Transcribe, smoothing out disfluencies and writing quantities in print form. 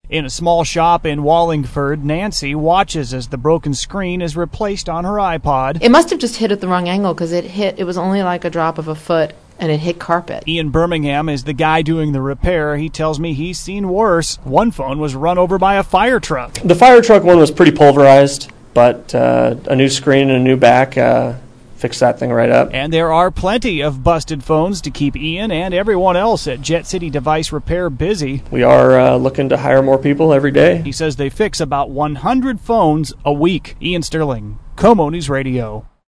In a small shop in Wallingford, Nancy watches as the broken screen is replaced on her iPod. It must have just hit at the wrong angle because it was only like a drop of a foot and it hit carpet. Ian Birmingham is the guy doing the repair. He tells me he's seen worse. One phone was run over by a fire truck. The fire truck one was pretty pulverized, but a new screen and a new back fixed that thing right up. And there are plenty of busted phones to keep Ian and everyone else at Jet City Device Repair busy. We are looking to hire more people every day. He says they fix about 100 phones a week. Ian Sterling, KOMO News Radio.